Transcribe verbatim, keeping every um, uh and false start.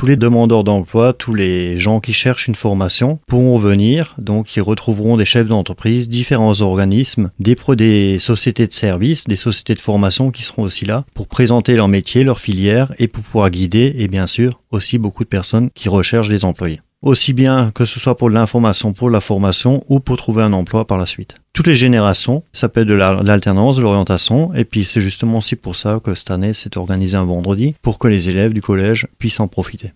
tous les demandeurs d'emploi, tous les gens qui cherchent une formation pourront venir. Donc, ils retrouveront des chefs d'entreprise, différents organismes, des, pro- des sociétés de services, des sociétés de formation qui seront aussi là pour présenter leur métier, leur filière et pour pouvoir guider et bien sûr aussi beaucoup de personnes qui recherchent des employés. Aussi bien que ce soit pour de l'information, pour la formation ou pour trouver un emploi par la suite. Toutes les générations, ça peut être de la- de l'alternance, de l'orientation, et puis c'est justement aussi pour ça que cette année c'est organisé un vendredi, pour que les élèves du collège puissent en profiter.